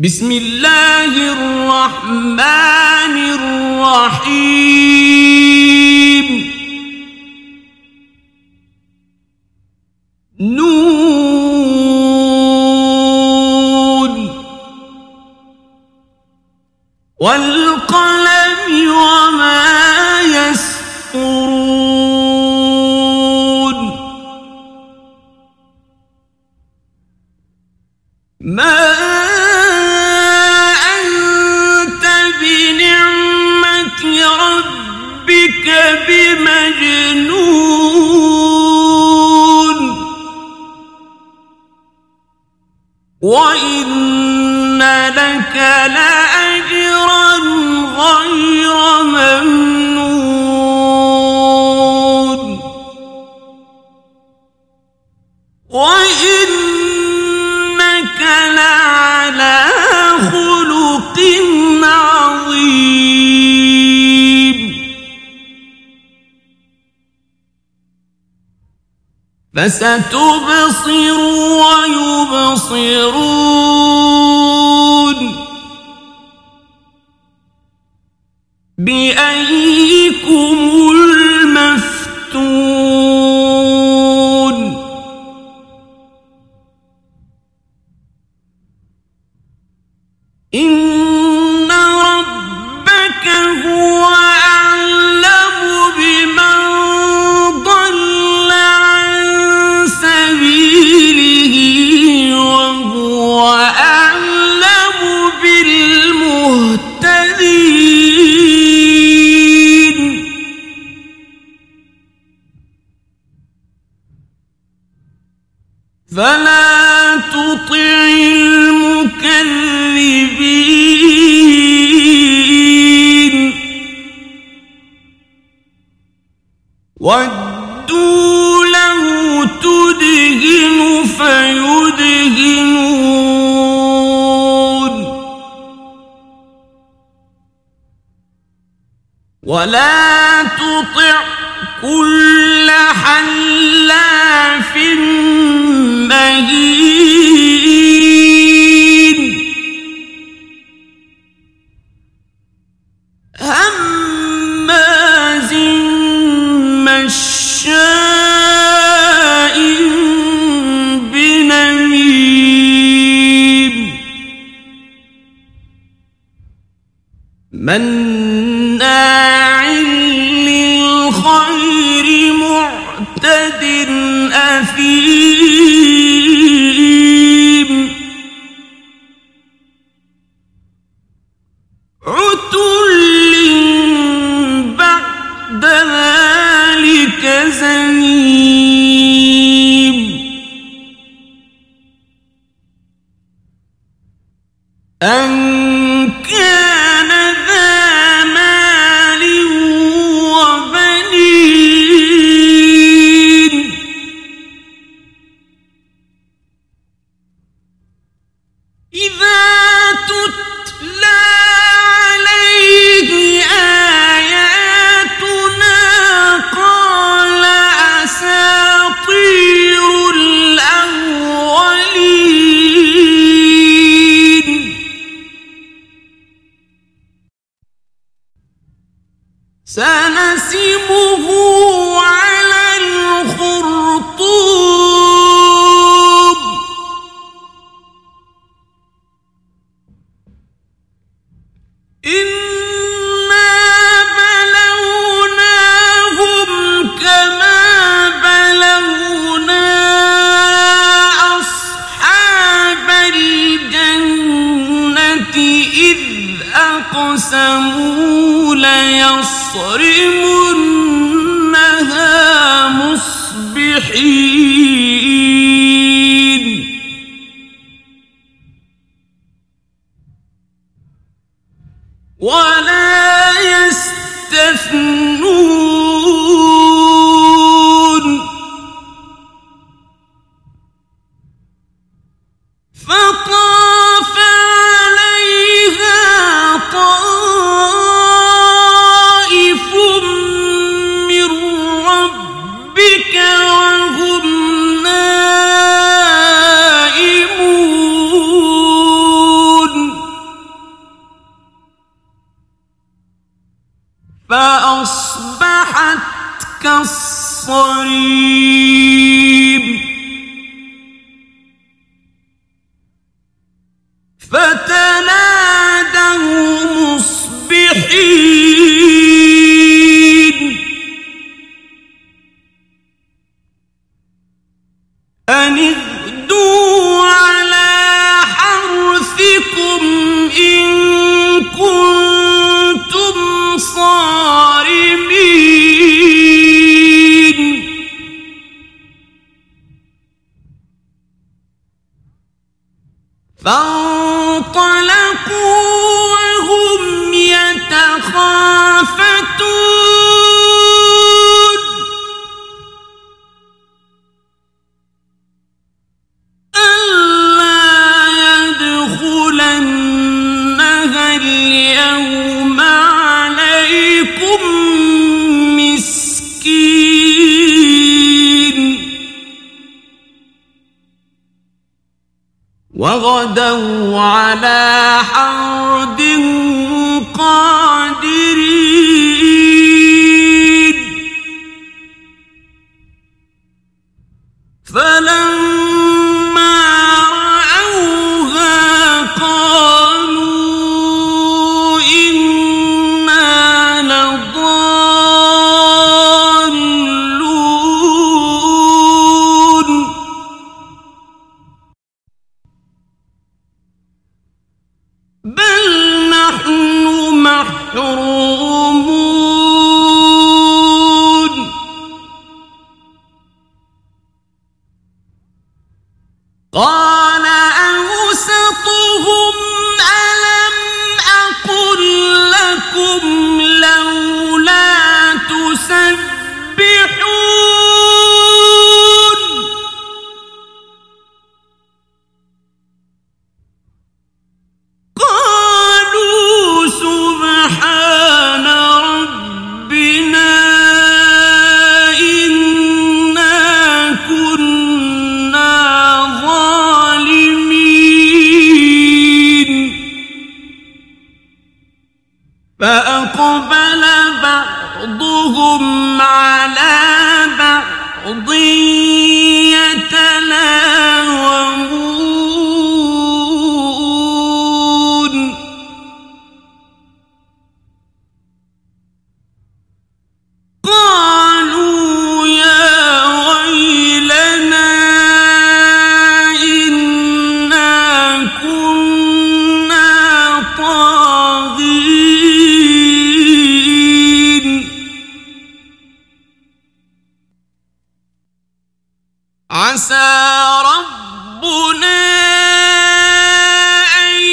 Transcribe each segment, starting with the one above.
بسم الله الرحمن الرحيم نون والقلم وما يسطرون ما أنت بنعمة ربك بمجنون وإن لك لأجرا غير ممنون وإنك لعلى خلق عظيم فستبصر ويبصرون بأيكم المفتون إن ربك هو أعلم بمن ضل عن سبيله وهو أعلم بالمهتدين فلا تطع المكذبين ودوا له تدهن فيدهنون ولا تطع كل حلاف مهين هماز مشاء بنميم مناع للخير معتد أثيم عتل بعد ذلك زنيم أن كان ذا مال وبنين إذا تتلى عليه آياتنا قال أساطير الأولين سنسمه على الخرطوم إنا بلوناهم كما بلونا أصحاب الجنة إذ أقسموا ليصرمنها مصبحين ولا يستثنون فطاف عليها طائف من ربك وهم نائمون فأصبحت كالصريم فتنادوا مصبحين أن اغدوا على حرثكم إن كنتم صارمين فانطلقوا وهم يتخافتون ألا يدخلنها اليوم عليكم مسكين وغدوا على حرد قادرين فلما رأوها قالوا إنا لضالون بل نحن محرومون قال أوسطهم ألم أقل لكم لولا تسبحون قالوا سبحان ربنا إنا كنا ظالمين فأقبل بعضهم على بعض يتلاومون قالوا يا ويلنا إنا كنا طاغين عسى ربنا أن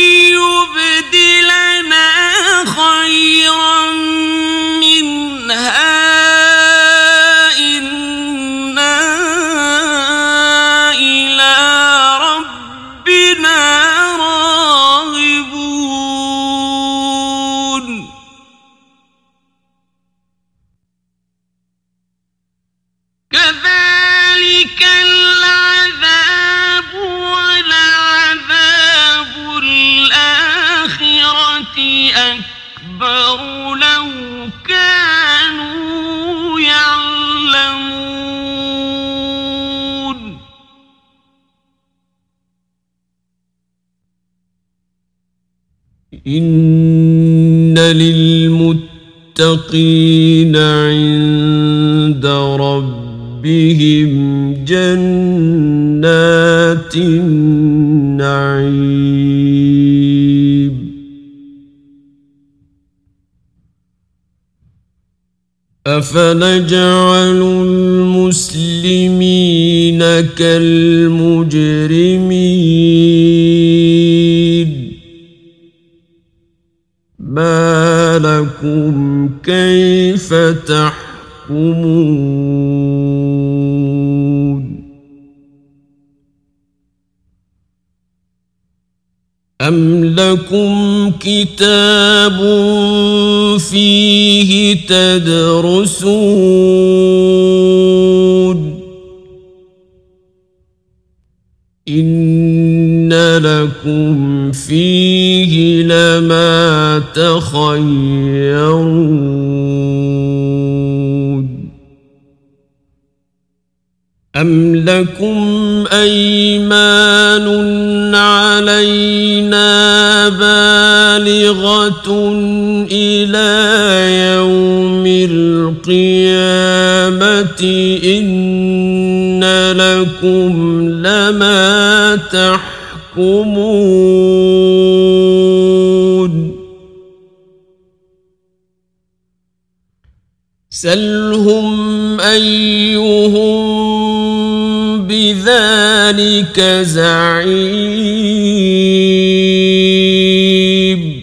يبدلنا خيرا منها إنا إلى ربنا راغبون كذلك العذاب ولعذاب الآخرة أكبر لو كانوا يعلمون إن للمتقين عند ربهم جنات النعيم أفنجعل المسلمين كالمجرمين ما لكم كيف تحكمون أم لكم كتاب فيه تدرسون إن لكم فيه لما تخيرون أم لكم أيمان علينا بالغة إلى يوم القيامة إن لكم لما تحكمون سلهم أيهم بذلك زعيم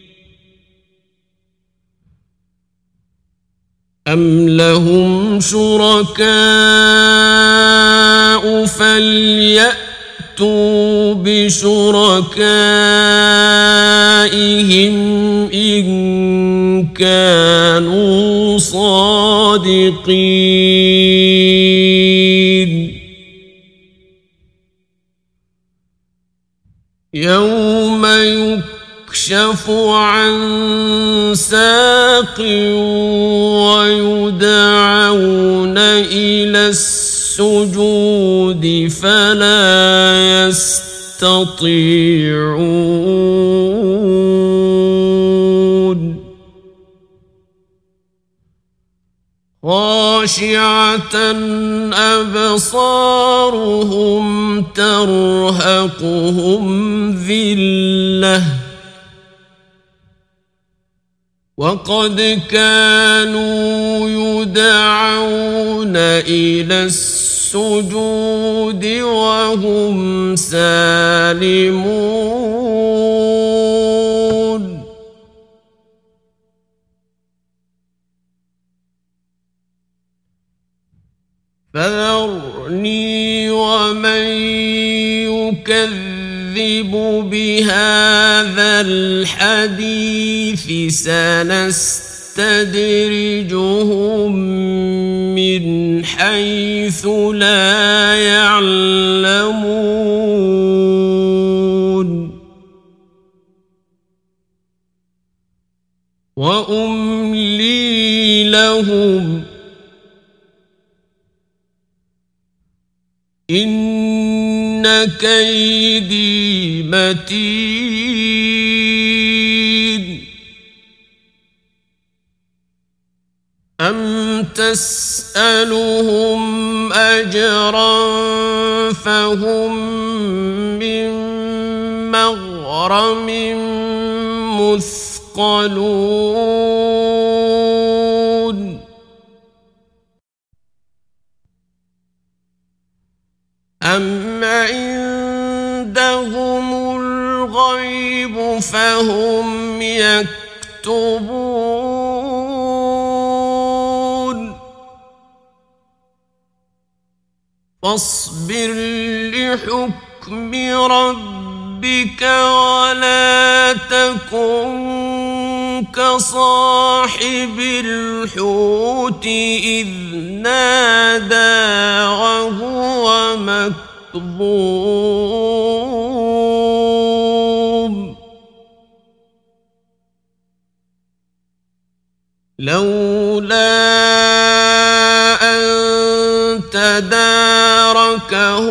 أم لهم شركاء فليأتوا بشركائهم إن كانوا صادقين يوم يكشف عن ساق ويدعون إلى السجود فلا يستطيعون خاشعة أبصارهم ترهقهم ذلة وقد كانوا يدعون إلى السجود وهم سالمون فذرني ومن يكذب بهذا الحديث سنستدرجهم من حيث لا يعلمون وأملي لهم إن كيدي متين أم تسألهم أجرا فهم من مغرم مثقلون أم عندهم الغيب فهم يكتبون فاصبر لحكم ربك ولا تكن كصاحب الحوت إذ نادى وهو مكظوم لولا أن تداركه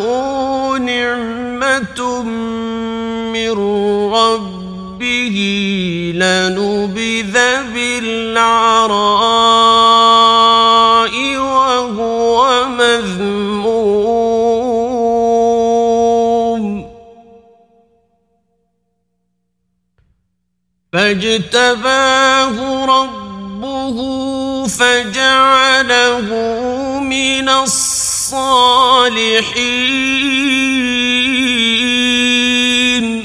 نعمة من ربه لنبذ بالعراء وهو مذموم فاجتباه ربه فجعله من الصالحين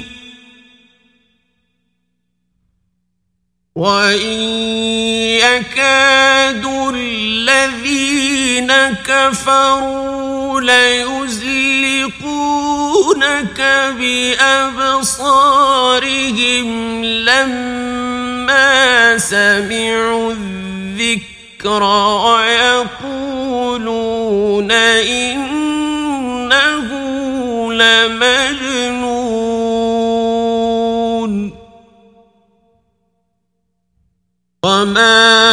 وإن يكاد الذين كفروا ليزلقونك بأبصارهم لما سمعوا الذكر ويقولون إنه لمجنون وما